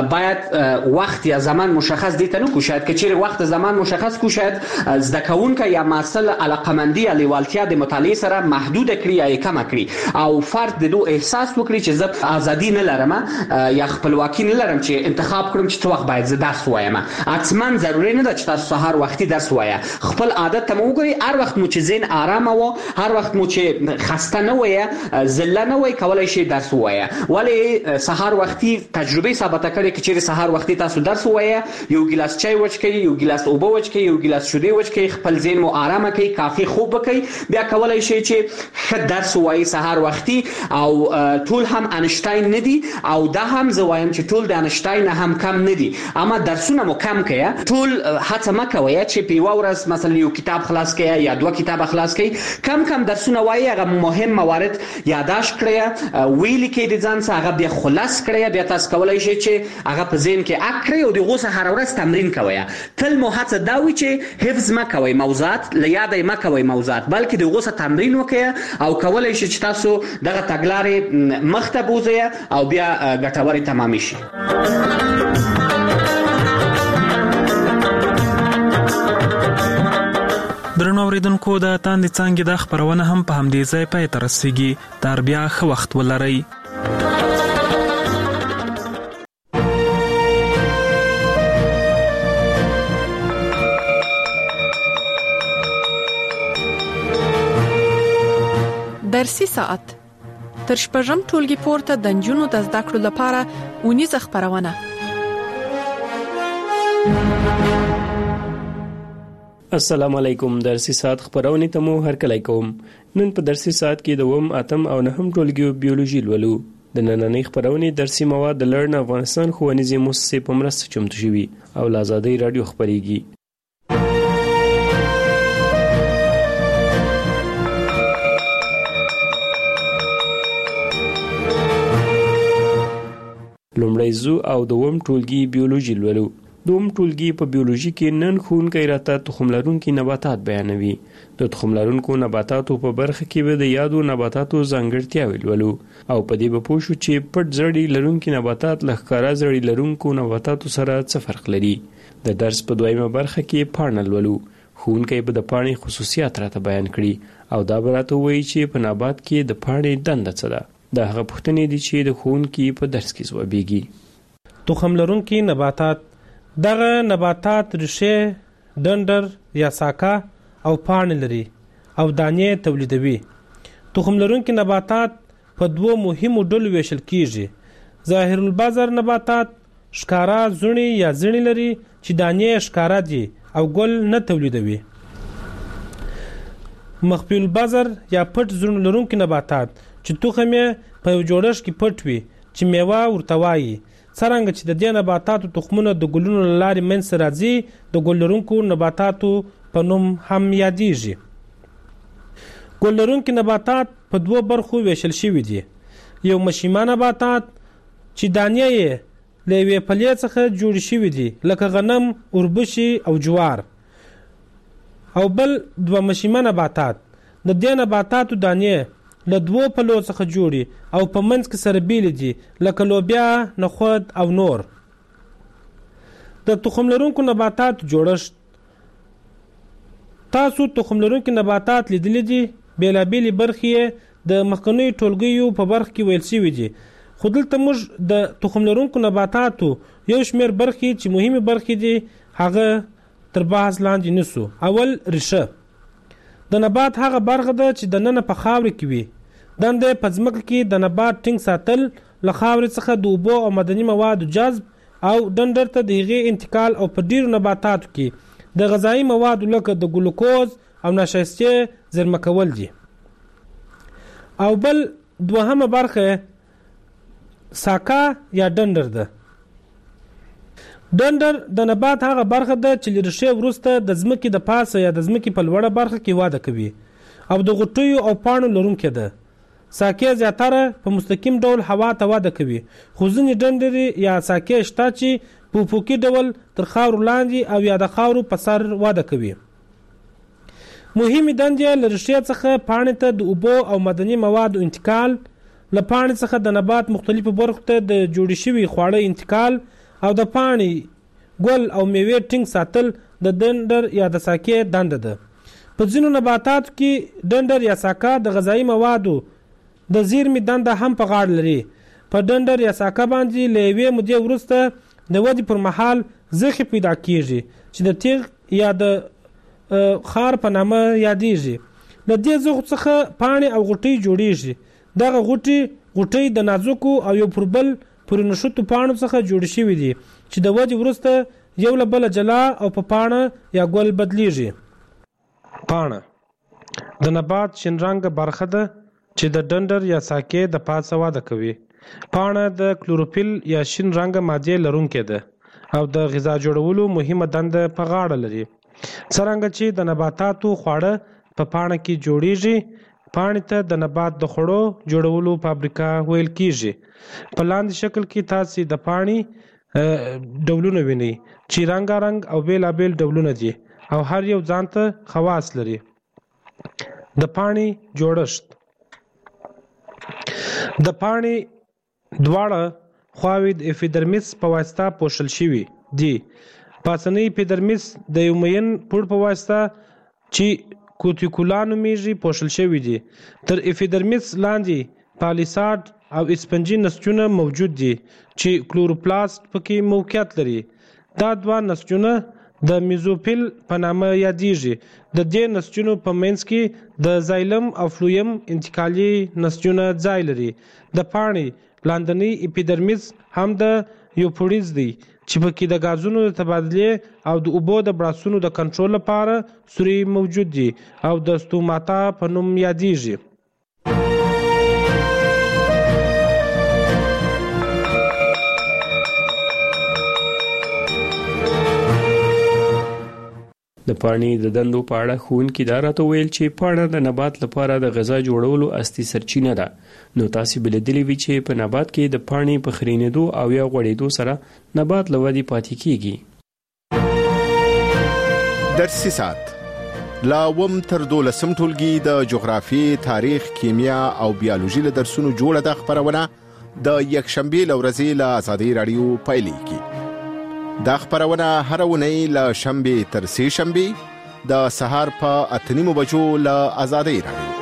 باید وخت یا زمان مشخص دي ته نه کو. شاید که چیرې وخت زمان مشخص کو، شاید زده کوونکی یا محصل علاقمندي یا لیوالتیا د مطالعه سره محدود کړي یا کم کړي، او فرد د دو احساس وکړي چې زه ازادي نه لرم یا خپلواکي نه لرم چې انتخاب کړم چې څه وخت باید زه درس وایم. حتما ضروري نه ده چې تاسو سهار وختي درس وایه. خپل عادت ته مو وګورئ، هر وخت مو چې ذهن آرامه و، هر وخت مو چې خسته نه وایه، ذله نه وایه، کولای شي درس وایه. ولی سهار وختي تجربه ثابته کړې چې چیرې سهار وختي تاسو درس وایه، یو ګیلاس چای وڅښئ، یو ګیلاس اوبه وڅښئ، یو ګیلاس شیدې وڅښئ، خپل ذهن مو آرامه کړئ، کافي خوب وکړئ، بیا کولای شي چې ښه درس وایي سهار وختي. او ټول هم انشتاین نه دي، او دا هم زه وایم چې ټول د انشتاین هم کم نه دي، اما درسونه مو کم کړئ. ټول هڅه مه کوئ چې په یوه ورځ مثلا یو کتاب خلاص کړئ یا دوه کتابه خلاص کړئ. کم کم درسونه وایي، هغه مهم موارد یادداشت کړئ، ویلي کړئ د ځان څخه، هغه بیا خلاص کړئ. بیا تاسو کولای شئ چې هغه په ذهن کې اک کړئ او دغه څخه هر ورځ تمرین کوئ. تل مو هڅه دا وي چې حفظ مه کوئ موضوعات، له یاده مه کوئ موضوعات، بلکې دغه څخه تمرین وکړئ او کولای شئ چې تاسو دغه تګلارې مخته بوزئ او بیا ګټورې تمامې شي.
درنو اوریدونکو، د تاندې څانګې د خبرونه هم په همدې ځای پای ته رسیږي. تر بیا ښه وخت ولرئ.
درسي ساعت تر شپږم ټولګي پورته د نجونو د زده کړو لپاره اونیزه خبرونه.
السلام علیکم. درسي ساعت خبرونه ته مو هرکلی کوم. نن په درسي ساعت کې د اووم، اتم او نهم ټولګیو بیولوژي لولو. د نننۍ خبرونه درسي مواد د لرن افغانستان ښوونیزې مؤسسې په مرسته چمتو شوي او له آزادۍ رادیو خبرېږي. لومړی زو او دوم ټولګي بیولوژي لولو. دوم ټولګي په بیولوژي کې نن ښوونکی راته تخم لرونکي نباتات بیانوي. د تخم لرونکو نباتاتو په برخه کې به د یادو نباتاتو ځانګړتیاوې لولو او په دې به پوه شو چې پټ زړي لرونکي نباتات له ښکاره زړي لرونکو نباتاتو سره څه فرق لري. د درس په دویمه برخه کې پاڼه لولو. ښوونکی به د پاڼې خصوصیات راته بیان کړي او دا به راته ووایي چې په نبات کې د پاڼې دنده څه ده. دا هغه پوښتنې دي چې د ښوونکي په درس کې ځوابېږي.
تخم لرونکي نباتات دغه نباتات ریښې، ډنډر یا ساکه او پاڼې لري او دانې تولیدوي. تخم لرونکي نباتات په دوو مهمو ډلو ویشل کیږي: ظاهر البذر نباتات ښکارا زونې یا زړې لري چې دانې ښکارا دي او ګل نه تولیدوي. مخفي البذر یا پټ زړونه لرونکي نباتات چې تخم یې په یو جوړښت کې پټ وي چې میوه ورته وایي. څرنګه چې د دې نباتاتو تخمونه د ګلونو له لارې منځته راځي د ګل لرونکو نباتاتو په نوم هم یادیږي. ګل لرونکي نباتات په دوو برخو ویشل شوي دي. یو مشیمه نباتات چې دانې یې له یوې پلې څخه جوړې شوي دي لکه غنم، اوربشې او جوار. او بل دوه مشیمه نباتات د دې نباتاتو دانې له دوو پلو څخه جوړي او په منځ کې سره بیلې دي لکه لوبیا، نخود او نور. د تخم لرونکو نباتاتو جوړښت. تاسو تخم لرونکي نباتات لیدلي دي. بیلابیلې برخې د مخکنیو ټولګیو په برخه کې ویل شوي دي، خو دلته موږ د تخم لرونکو نباتاتو یو شمېر برخې چې مهمې برخې دي هغه تر بحث لاندې نیسو. اول، ریښه. د نبات هغه برخه ده چې دننه په خاورې کې وي. دنده په ځمکه کې د نبات ټینګ ساتل، له خاورې څخه د اوبو او معدني موادو جذب او ډنډر ته د هغې انتقال او په ډیرو نباتاتو کې د غذایي موادو لکه د ګلوکوز او نشایستې زیرمه کول دي. او بل دوهمه برخه ساکا یا ډنډر ده. ډنډر د نبات هغه برخه ده چې له ریښې وروسته د ځمکې د پاسه یا د ځمکې په لوړه برخه کې واده کوي او د غوټیو او پاڼو لرونکې ده. ساکې زیاتره په مستقیم ډول هوا ته واده کوي، خو ځینې ډنډرې یا ساکې شته چې په افقي ډول تر خاورو لاندې او یا د خاورو په سر واده کوي. مهمې دندې له ریښې څخه پاڼې ته د اوبو او معدني موادو انتقال، له پاڼې څخه د نبات مختلفو برخو ته د جوړې شوي خواړه انتقال او د پاڼې، ګل او میوې ټینګ ساتل د ډنډر یا د ساکې دنده ده. په ځینو نباتاتو کې ډنډر یا ساکه د غذایي موادو د زیرمې دنده هم په غاړه لري. په ډنډر یا ساکه باندې له یوې مودې وروسته د ودې پر مهال زخې پیدا کیږي چې د تیغ یا د خار په نامه یادیږي. له دې زخو څخه پاڼې او غوټۍ جوړیږي. دغه غوټۍ غوټۍ د نازکو او یو پر بل پورې نښتو پاڼو څخه جوړې شوي دي چې د ودې وروسته یو له بله جلا او په پاڼه یا ګل بدلیږي. پاڼه د نبات شین رنګه برخه ده چې د ډنډر یا ساکې د پاسه واده کوي. پاڼه د کلوروفیل یا شین رنګه مادې لرونکې ده او د غذا جوړولو مهمه دنده په غاړه لري. څرنګه چې د نباتاتو خواړه په پاڼه کې جوړیږي، پاڼې ته د نبات د خوړو جوړولو فابریکه ویل کیږي. په لاندې شکل کې تاسو د پاڼې ډولونه وینئ چې رنګارنګ او بیلابیل ډولونه دي او هر یو ځانته خواص لري. د پاڼې جوړښت. د پاڼې دواړه خواوې د اپیډرمیس په واسطه پوښل شوي دي. پاسنی اپیډرمیس د یو مین پوړ په واسطه چې کوتیکولا نومیږي پوښل شوي دي. تر اپیډرمیس لاندې پالیساډ او اسپنجي نسجونه موجود دي چې کلوروپلاست پکې موقعیت لري. دا دوه نسجونه د میزوفیل په نامه یادیږي. د دې نسجونو په منځ کې د زایلم او فلویم انتقالي نسجونه ځای لري. د پاڼې لاندنی اپیډرمیس هم د یوپوډیز دی چې پکې د غازونو د تبادلې او د اوبو د براسونو د کنټرول لپاره سوري موجود دي او د ستوماتا په نوم یادیږي.
د پاڼې د دندو په اړه ښوونکي دا راته ویل چې پاڼه د نبات لپاره د غذا جوړولو اصلي سرچینه ده. نو تاسو به لیدلی وي چې په نبات کې د پاڼې په خرینېدو او یا غوړېدو سره نبات له ودې پاتې کیږي.
درسي ساعت لا وم تر دولسم ټولګي د جغرافي، تاریخ، کیمیا او بیولوژي له درسونو جوړه ده خبرونه د یکشنبه لورځي له آزادۍ رادیو پایلیږي. دا خبرونه هر ونی له شنبه تر سه شنبه د سهار په اته نیمو بجو له آزادۍ رادیو.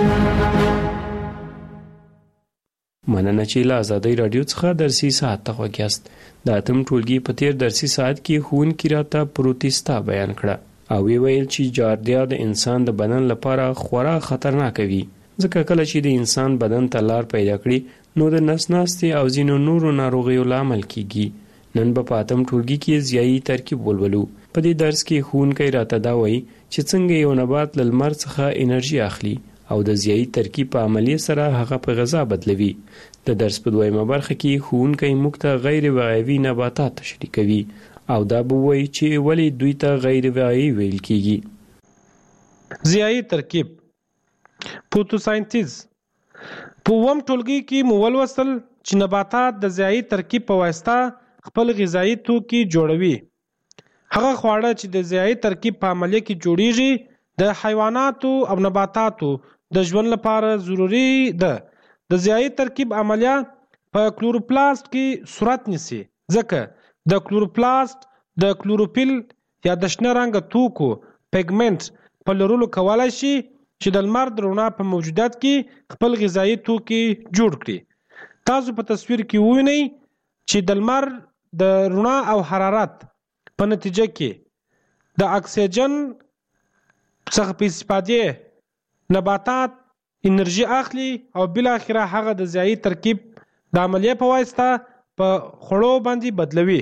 مننه چې له آزادۍ رادیو څخه درسي ساعت ته وګیاست. د اتم ټولګي په تیر درسي ساعت کې ښوونکي راته پروتستا بیان کړه او وی ویل چې جاردیا د انسان د بدن لپاره خورا خطرناک وي، ځکه کله چې د انسان بدن ته لار پیدا کړي نو د نس ناستې او ځینو نورو ناروغیو لامل کیږي. نن به په اتم ټولګي کې ضیایي ترکیب ولولو. په دې درس کې ښوونکی راته دا وایي چې څنګه یو نبات له لمر څخه انرژي اخلي او د ضیایي ترکیب په عملیې سره هغه په غذا بدلوي. د درس په دویمه برخه کې ښوونکی موږ ته غیر وعیوي نباتات تشریح کوي او دا به وایي چې ولې دوی ته غیر وعیوي ویل کیږي.
ضیایي ترکیب فوتوساینتیز. په اووم ټولګي کې مو ولوستل چې نباتات د ضیایي ترکیب په واسطه خپل غذایي توکي جوړوي. هغه خواړه چې د ضیایي ترکیب په عملیه کې جوړیږي د حیواناتو او نباتاتو د ژوند لپاره ضروري ده. د ضیایي ترکیب عملیه په کلوروپلاست کې صورت نیسي ځکه د کلوروپلاست د کلوروفیل یا د شنه رنګه توکو پیګمنټ په لرلو کولای شي چې د لمر د رڼا په موجودیت کې خپل غذایي توکي جوړ کړي. تاسو په تصویر کې ووینئ چې د لمر د رڼا او حرارت په نتیجه کې د اکسیجن څخه په استفادې نباتات انرژي اخلي او بل اخره هغه د ضیایي ترکیب د عملیه په واسطه په خوړو باندې بدلوي.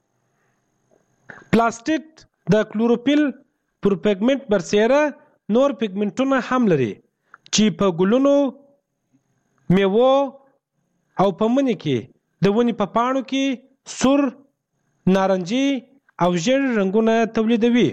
پلاستیک د کلوروفیل پر پیګمنټ برسیره نور پیګمنټونه هم لري چې په ګلونو، میوو او په مني کې د ونې په پاڼو کې سور، نارنجي او ژیړ رنګونه تولیدوي.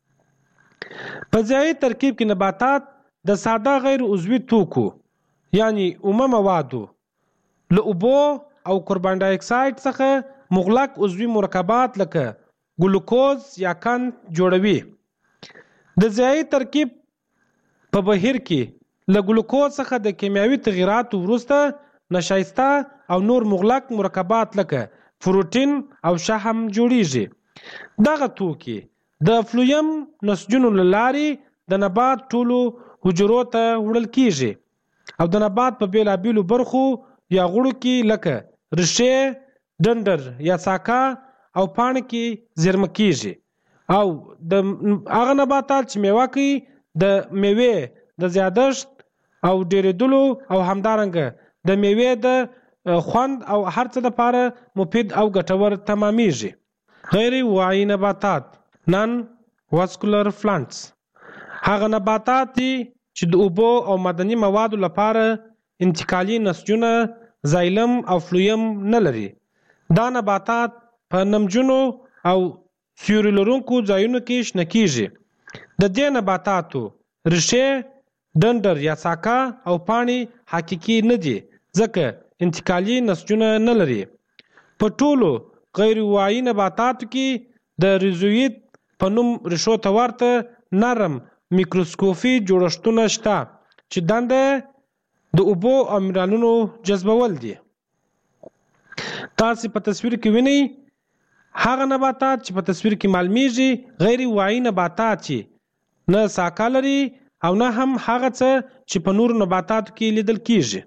په ضیایي ترکیب کې نباتات د ساده غیر عضوي توکو یعنی اومه موادو له اوبو او کاربن ډای اکساید څخه مغلق عضوي مرکبات لکه ګلوکوز یا قند جوړوي. د ضیایي ترکیب په بهیر کې له ګلوکوز څخه د کیمیاوي تغییراتو وروسته نشایسته او نور مغلق مرکبات لکه پروتین او شحم جوړیږي. دغه توکي د فلویم نسجونو له لارې د نبات ټولو حجرو ته وړل کیږي او د نبات په بیلابیلو برخو یا غړو کې لکه ریښې، ډنډر یا ساکا او پاڼې کې زیرمه کیږي او د هغه نباتات چې میوه کوي د میوې د زیادښت او ډیریدلو او همدارنګه د میوې د خوند او هر څه لپاره مفید او ګټور تمامیږي. غیر واعي نباتات نان واسکولر پلانټس هغه نباتات دي چې د اوبو او معدني موادو لپاره انتقالي نسجونه زایلم او فلویم نه لري. دا نباتات په نمجنو او سیوري لرونکو ځایونو کې شنه کیږي. د دې نباتاتو ریښې، ډنډر یا ساکا او پاڼې حقیقي نه دي ځکه انتقالي نسجونه نه لري. په ټولو غیر واعي نباتاتو کې د ریزویت په نوم ریښو ته ورته نرم میکروسکوپي جوړښتونه شته چې دنده د اوبو او منرالونو جذبول دي. تاسو په تصویر کې وینئ هغه نباتات چې په تصویر کې معلومیږي غیر واعي نباتات چې نه ساکا لري او نه هم هغه څه چې په نورو نباتاتو کې لیدل کیږي.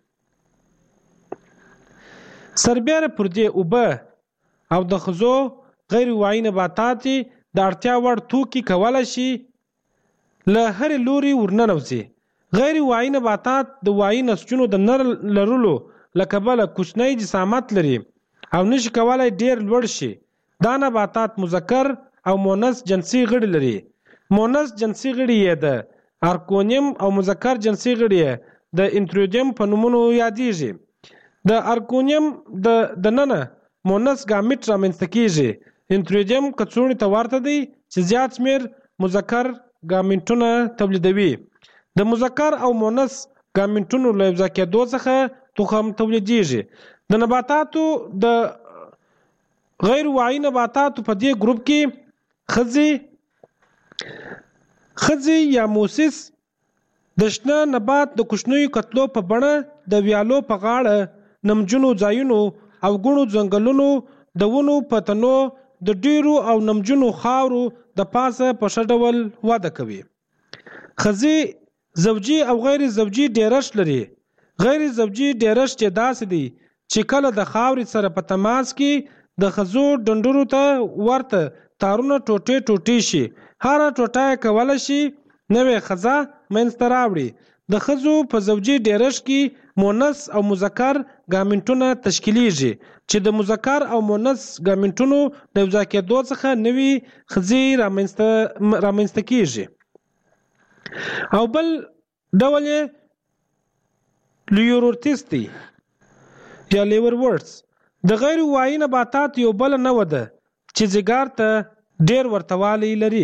سربیره پر دې اوبه او د خزو غیر واعي نباتات د اړتیا وړ توکي کولای شي له هرې لوري ورننوځي. غیر واعي نباتات د واعي نسجونو د نه لرلو له کبله کوچنی جسامت لري او نشي کولای ډیر لوړ شي. دا نباتات مذکر او مؤنث جنسي غړي لري. مؤنث جنسي غړي یې د ارکونیم او مذکر جنسي غړي یې د انترویدیم په نومونو یادیږي. د ارکونیم د دننه مؤنث ګامیټ رامنځته کیږي. انترویدیم کڅوړې ته ورته دی چې زیات شمیر مذکر ګامیټونه تولیدوي. د مذکر او مؤنث ګامیټونو له یوځای کېدو څخه تخم تولیدیږي. د نباتاتو د غیر واعي نباتاتو په دې ګروپ کې خزي خزي یا موسیس د شنه نبات د کوچنیو کتلو په بڼه د ویالو په غاړه نمجنو ځایونو او ګڼو ځنګلونو د ونو په تنو د ډیرو او نمجنو خاورو د پاسه په ښه ډول وده کوي. خزي زوجي او غیر زوجي ډیرښت لري. غیر زوجي ډیرښت یې داسې دی چې کله د خاورې سره په تماس کې د خزو ډنډرو ته ورته تارونه ټوټې ټوټې شي. هره ټوټه کولی شي نوې خزه منځته راوړي. د خزو په زوجي ډیرښت کې مؤنث او مذکر ګامنټونه تشکیلیږي چې د مذکر او مؤنث ګامنټونو د یو ځای کېدو څخه نوې ښځې رامنځته رامنځته کیږي. او بل ډول یې لیورورتیستی یا لیور ورډز د غیر وایي نباتات یو بل نوع ده چې ځیګر ته ډېر ورتوالی لري.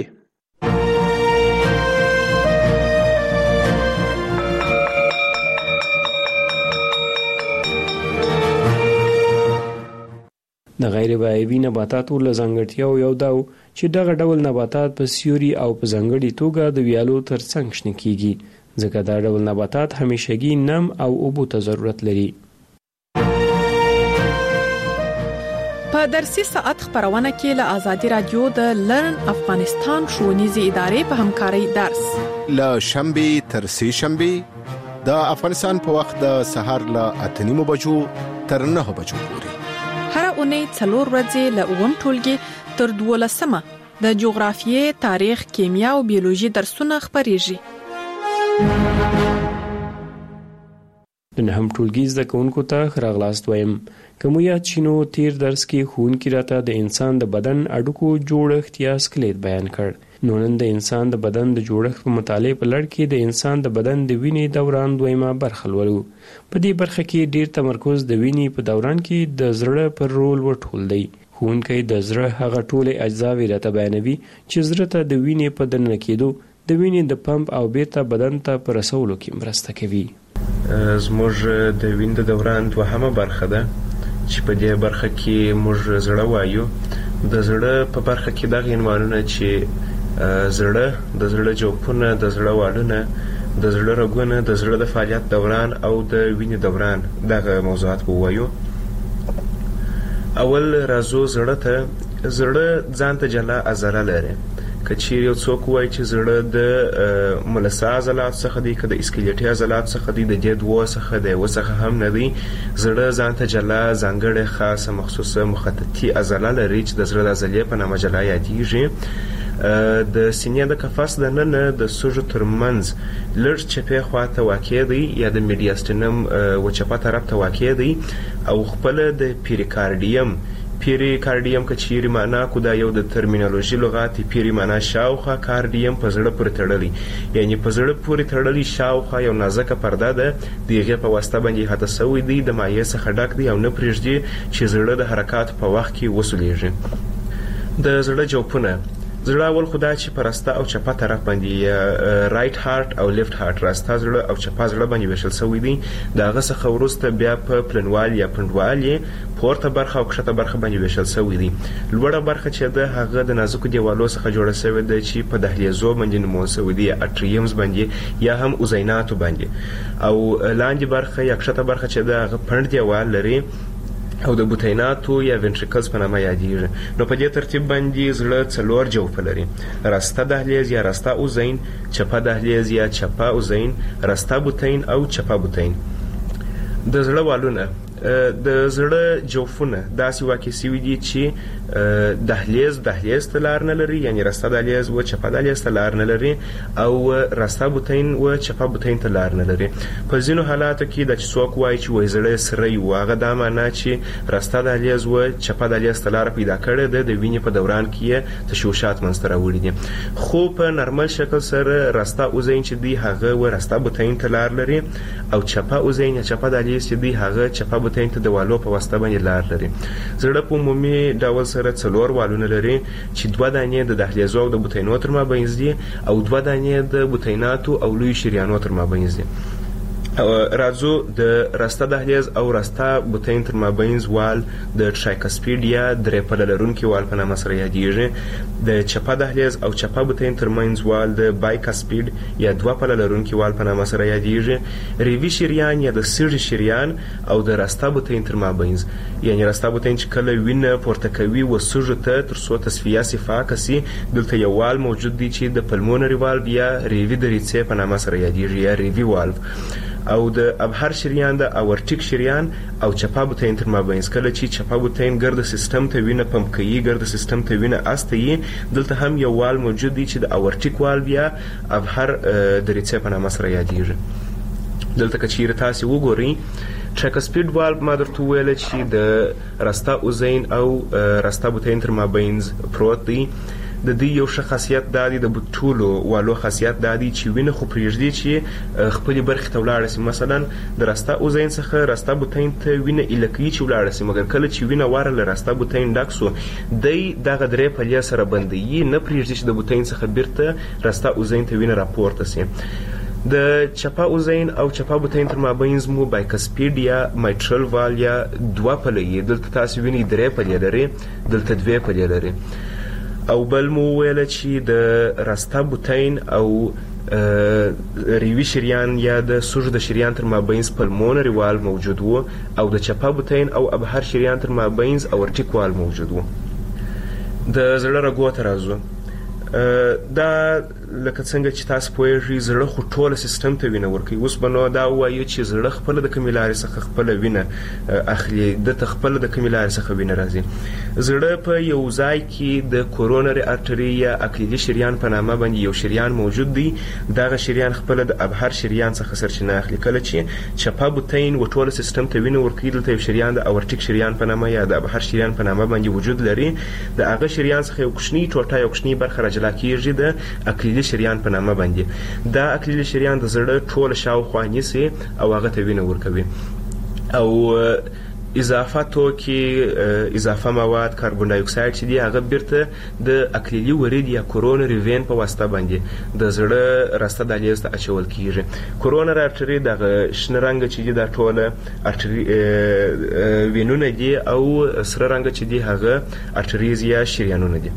د غیر وایي نباتاتو له ځانګړتیاو یو دا چې دغه ډول نباتات په سیوري او په ځانګړي توګه د ویالو ترڅنګ شنه کیږي، ځکه دا ډول نباتات همیشګي نم او اوبو ته ضرورت لري.
په درسي ساعت خبرونه کې له آزادي رادیو د لرن افغانستان ښوونیزې ادارې په همکارۍ درس
له شنبه تر سه شنبه د افغانستان په وخت د سهار له اته نیمو بجو تر نه بجو پورې
هر اونۍ څلور ورځې له اووم ټولګي تر دولسمه د جغرافیې، تاریخ، کیمیا او بیولوژي درسونه خبرېږي.
د نهم ټولګي زده کوونکو ته ښه راغلاست وایم. که مو یاد شي نو تیر درس کې ښوونکي راته د انسان د بدن اډوکو جوړښت یا سکلیت بیان کړ. نو نن د انسان د بدن د جوړښت په مطالعې په لړ کې د انسان د بدن د وینې دوران دویمه برخه لولو. په دې برخه کې ډیر تمرکز د وینې په دوران کې د زړه پر رول وټول دی. ښوونکی د زړه هغه ټولې اجزاوې راته بیانوي چې زړه ته د وینې په دننه کېدو، د وینې د پمپ او بیرته بدن ته په رسولو کې مرسته کوي.
زموږ د وینې د دوران دوهمه برخه ده چې په دې برخه کې موږ زړه وایو. د زړه په برخه کې دغه عنوانونه چې زړه، د زړه جوفونه، د زړه والونه، د زړه رګونه، د زړه د فعالیت دوران او د وینې دوران، دغه موضوعات به ووایو. اول راځو زړه ته. زړه ځان ته جلا عضله لري. که چیرې یو څوک وایي چې زړه د ملسا عضلات څخه دی، که د اسکلیټي عضلات څخه دی، د دې دوه څخه دی، و څخه هم نه دی. زړه ځان ته جلا ځانګړې خاصه مخصوصه مخططي عضله لري چې د زړه د عضلې په نامه جلا یادیږي. د سینې د قفس د ننه د سږو ترمنځ لږ چپې خواته واقع دی یا د میډیاستینم و چپه طرف ته واقع دی او خپل د پیریکارډیم پیریکارډیم که چیرې معنا کو دا یو د ترمینالوژي لغات پیری معنا شاوخوا، کارډیم په زړه پورې تړلی، یعنی په زړه پورې تړلی شاوخوا یو نازکه پرده ده، د هغې په واسطه باندې احاطه شوی دی، د مایع څخه ډک دی او نه پرېږدي چې زړه د حرکاتو په وخت کې وسولیږي. د زړه جوفونه. زړه اول خو دا چې په راسته او چپه طرف باندې رایټ هارت او لیفت هارت، راسته زړه او چپه زړه باندې ویشل شوی دی. د هغه څخه وروسته بیا په پلنوال یا پنډوال پورته برخه او کښته برخه باندې ویشل شوی دی. لوړه برخه چې ده هغه د نازکو دیوالو څخه جوړه شوې ده چې په دهلیزو باندې نومول شوی دی، اټریمز باندې یا هم اوزیناتو باندې. او لاندې برخه یا کښته برخه چې ده هغه پنډ دیوال لري او د بوتیناتو یا وینټریکلز په نامه یادیږي. نو په دې ترتیب باندې زړه څلور جوفه لري: راسته دهلیز یا راسته اوزین، چپه دهلیز یا چپه اوزین، راسته بوتین او چپه بوتین. د زړه والونه. د زړه جوفونه داسې واقع شوي دي چې دهلیز دهلیز ته لار نه لري، یعنی راسته دهلیز و چپه دهلیز ته لار نه لري، او راسته بوتین و چپه بوتین ته لار نه لري. په ځینو حالاتو کې د چې څوک وایي چې وایي زړه سری و، هغه دا معنا چې راسته دهلیز و چپه دهلیز ته لار پیدا کړې ده، د وینې په دوران کې یې تشوشات منځته راوړي دي. خو په نارمل شکل سره راسته اوزین چې دی هغه و راسته بوتین ته لار لري، او چپه اوزین یا چپه دهلیز چې دی هغه چپه بوتین ته د والو په واسطه باندې لار لري. زړه په عمومي ډول سره څلور والونه لري چې دوه دانې د دهلیزو او د بوتینو تر مابینځ دي او دوه دانې د بوتیناتو او لوی شریانو تر مابینځ دي. راځو د راسته دهلیز او راسته بوتین تر مابینځ وال د ټرایکسپیډ یا درې پله لرونکي وال په نامه سره یادیږي. د چپه دهلیز او چپه بوتین تر منځ وال د بایکسپیډ یا دوه پله لرونکي وال په نامه سره یادیږي. ریوي شریان یا د سږي شریان او د راسته بوتین تر مابینځ، یعنی راسته بوتین چې کله وینه پورته کوي و سږو ته تر څو تصفیه صفاکه سي، دلته یو وال موجود دی چې د پلمونري والو یا ریوي دریڅې په نامه سره یادیږي یا ریوي والو. او د ابهر شریان د اورټیک شریان او چپه بوتین تر مابینځ. کله چې چپه بوتین ګرد سیستم ته وینه پمپ کوي، ګرد سیستم ته وینه استوي، دلته هم یو وال موجود دی چې د اورټیک وال یا ابهر دریڅې په نامه سره یادیږي. دلته که چیرې تاسې وګورئ ټریکسپیډ والف ما درته وویله چې د رستا اوزین او رستا بوتین تر مابینځ پروت دی. د دې یو ښه خاصیت دا دی، د ټولو والو خاصیت دا دی چې وینه خو پرېږدي چې خپلې برخې ته ولاړه سي. مثلا د رستا اوزین څخه رستا بوتین ته وینه ایله کوي چې ولاړه سي، مګر کله چې وینه واره له رستا بوتین ډک سو دی دغه درې پلې سره بندوي، نه پرېږدي چې د بوتین څخه بیرته رستا اوزین ته وینه راپورته سي. د چپا اوزین او چپا بوتین تر مابینځ مو بایکسپیډ یا مایټرل وال یا دوه پلې، دلته تاسې وینئ درې پلې لري، دلته دوې پلې لري. او بل مو وویله چې د رستا بوتین او ریوي شریان یا د سوژ د شریان تر مابینځ پلمونري وال موجود و، او د چپا بوتین او ابهر شریان تر مابینځ اورټیک وال موجود و. د زړه رګو ته راځو. دا لکه څنګه چې تاسو پوهیږئ زړه خو ټوله سیستم ته وینه ورکوي. اوس به نو دا ووایو چې زړه خپله د کومې لارې څخه خپله وینه اخلي، دته خپله د کومې لارې څخه وینه راځي. زړه په یو ځای کې د کورونري ارټري یا اکلیلي شریان په نامه باندې یو شریان موجود دی. دغه شریان خپله د ابهر شریان څخه سرچینه اخلي. کله چې چپا بوتین و ټوله سیستم ته وینه ورکوي، دلته یو شریان د اورټیک شریان په نامه یا د ابهر شریان په نامه باندې وجود لري. د هغه شریان څخه یو کوچنی ټوټه یو کوچنی برخه راجلا کیږي د اکلیلي شریان په نامه باندې. دا اکلیلي شریان د زړه ټوله شاوخوا نیسي او هغه ته وینه ورکوي. او اضافه توکي، اضافه مواد، کاربن ډای اکساید چې دی هغه بیرته د اکلیلي ورید یا کورونري وین په واسطه باندې د زړه رسته دهلیز ته اچول کیږي. کورونري ارټري دغه شنه رنګ چې دی دا ټوله ارټري وینونه دي، او سره رنګ چې دی هغه ارټریز یا شریانونه دي.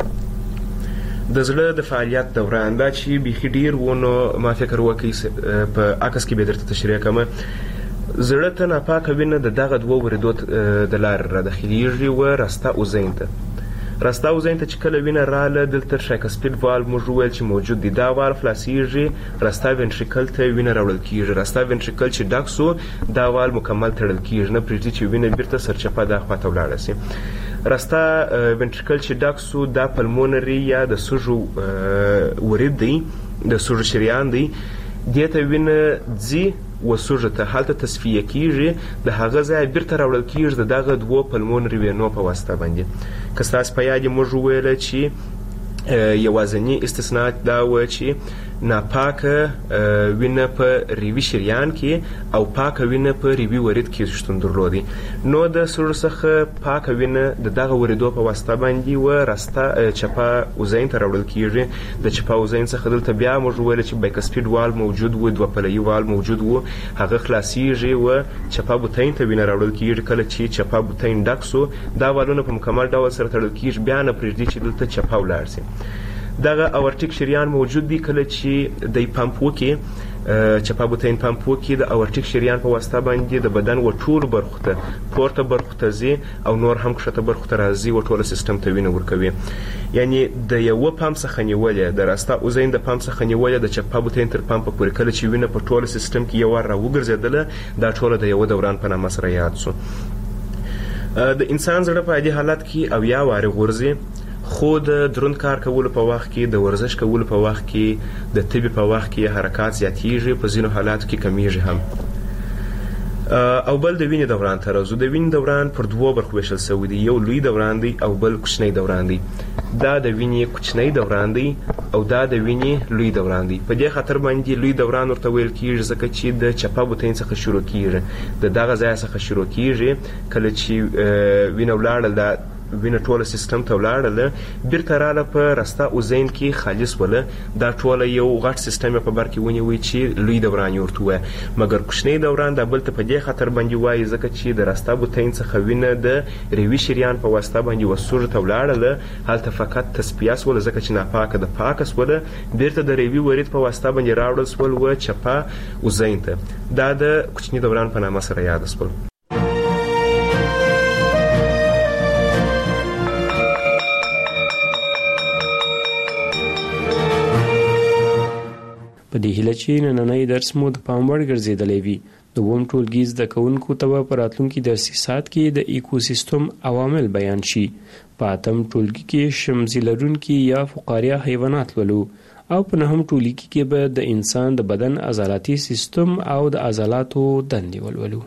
د زړه د فعالیت دوران دا چې بیخي ډیر و، نو ما فکر وکړئ په عکس کې به درته تشریح کوم. زړه ته ناپاکه وینه د دغه دوو وریدو د لارې راداخلیږي و رستا اوزین ته. رستا اوزین ته چې کله وینه راله دلته ټریکسپیډ والف موږ وویل چې موجود دی. دا والف خلاصیږي، رستا وینټریکل ته وینه راوړل کیږي. رستا وینټریکل چې ډک سو دا وال مکمل تړل کیږي، نه پرېږدي چې وینه بیرته سرچپه دا خواته ولاړه سي. رستا وینټریکل چې ډک سو دا پلمونري یا د سوژو ورید دی، د سوژو شریان دی. دې ته وینه ځي و سوژه ته هلته تصفیه کیږي، د هغه ځای بیرته راوړل کیږي د دغه دوو پلمونري وینو په واسطه باندې. که ستاسو په یاد موږ وویله چې یوازینی استثناء دا و چې ناپاکه وینه په ریوي شریان کې او پاکه وینه په ریوي ورید کې شتون درلودي. نو د سوژ څخه پاکه وینه د دغه وریدو په واسطه باندې و رستا چپا اوزین ته راوړل کیږي. د چپا اوزین څخه دلته بیا موږ وویل چې بایکسپیډ وال موجود و، دوه پلوي وال موجود و، هغه خلاصیږي و چپا بوتین ته وینه راوړل کیږي. کله چې چپا بوتین ډک سو دا والونه په مکمل ډول سره تړل کیږي، بیا نه پرېږدي چې دلته چپا ولاړ سي. دغه اورټیک شریان موجود دی. کله چې د پمپ وکي چپا بوتین پمپ وکي د اورټیک شریان په واسطه باندې د بدن و ټول برخو ته پورته برخو ته ځي او نور هم کښته برخو ته راځي و ټوله سیستم ته وینه ورکوي. یعنی د یوه پمپ څخه نیولې د رستا اوزین د پمپ څخه نیولې د چپا بوتین تر پمپ پورې کله چې وینه په ټوله سیستم کې یو وار راوګرځېدله دا ټوله د یوه دوران په نامه سره یاد سو. د انسان زړه په عادي حالت کې اویا وارې غورځي، خو د دروند کار کولو په وخت کې، د ورزش کولو په وخت کې، د طبي په وخت کې حرکات زیاتیږي، په ځینو حالاتو کې کمیږي هم. او بل د وینې دوران ته راځو. د وینې دوران پر دوو برخو ویشل سوی دی، یو لوی دوران دی او بل کوچنی دوران دی. دا د وینې کوچنی دوران دی او دا د وینې لوی دوران دی. په دې خاطر باندې لوی دوران ورته ویل کیږي ځکه چې د چپا بوتین څخه شروع کیږي، د دغه ځای څخه شروع کیږي. کله چې وینه ولاړه دا وینه ټوله سیستم ته ولاړله، بیرته راله په رستا اوزین کې خالص وله. دا ټوله یو غټ سیستم په بر کې ونیوی چې لوی دوران یې ورته وایي. مګر کوچنی دوران دا بل ته په دې خاطر باندې وایي ځکه چې د رستا بوتین څخه وینه د ریوي شریان په واسطه باندې و سوژ ته ولاړله، هلته فقط تصفیه سوله ځکه چې ناپاکه د پاکه سوله، بیرته د ریوي ورید په واسطه باندې راوړل سول و چپا اوزین ته. دا د کوچني دوران په نامه سره یاد سول.
په دې هیله چې نننی درس مو د پام وړ ګرځېدلی وي. د اووم ټولګي زده کوونکو ته به په راتلونکي درسي ساعت کې د ایکوسیستم عوامل بیان شي. په اتم ټولګي کې شمزي لرونکي یا فقاریه حیوانات لولو او په نهم ټولګي کې به د انسان د بدن عضلاتي سیستم او د عضلاتو دندې ولولو.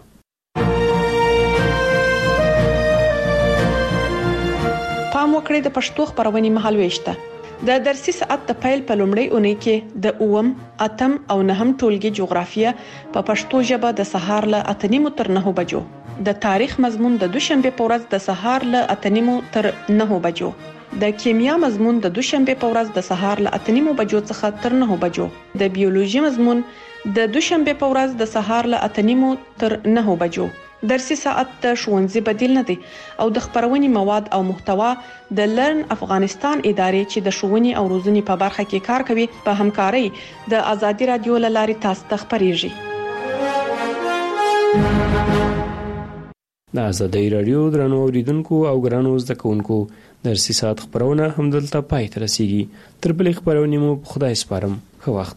پام وکړئ د پښتو خبرونې مهالويشته د درسي ساعت د پیل په لومړۍ اونۍ کې د اوم، اتم او نهم ټولګي جغرافیه په پښتو ژبه د سهار له اته نیمو تر نهو بجو، د تاریخ مضمون د دوشنبه په ورځ د سهار له اته نیمو تر نهو بجو، د کیمیا مضمون د دوشنبه په ورځ د سهار له اته نیمو بجو څخه تر نهو بجو، د بیولوژي مضمون د دوشنبه په ورځ د سهار له اته نیمو تر نهو بجو. درسي ساعت د ښوونځي بدیل نه دی او د خبرونې مواد او محتوا د لرن افغانستان ادارې چې د ښوونې او روزنې په برخه کې کار کوي په همکارۍ د آزادي رادیو له لارې تاسو ته خبريږي.
د آزادي رادیو درنو اوریدونکو او ګرانو زده کوونکو درسي ساعت خبرونه همدلته پای ته رسیږي. تر بلې خبرونې مو په خدای سپارم. ښه وخت.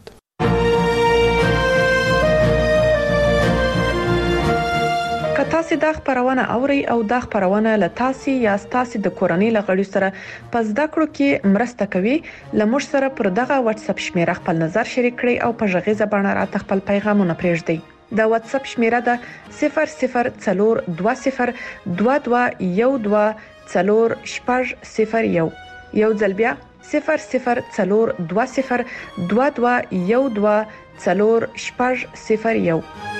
که تاسو دا خبرونه اورئ او دا خبرونه له تاسو یا تاسو د کورنۍ لغړي سره په زده کړو کې مرسته کوي، لمر سره پر دغه واتس اپ شمیره خپل نظر شریک کړئ او په ژغیزه باندې راته خپل پیغامونه پرېږدئ. د واتس اپ شمیره ده صفر صفر څلور دوه صفر دوه دوه یو دوه څلور شپږ صفر یو. یو ځل بیا صفر صفر څلور دوه صفر دوه دوه یو دوه څلور شپږ صفر یو.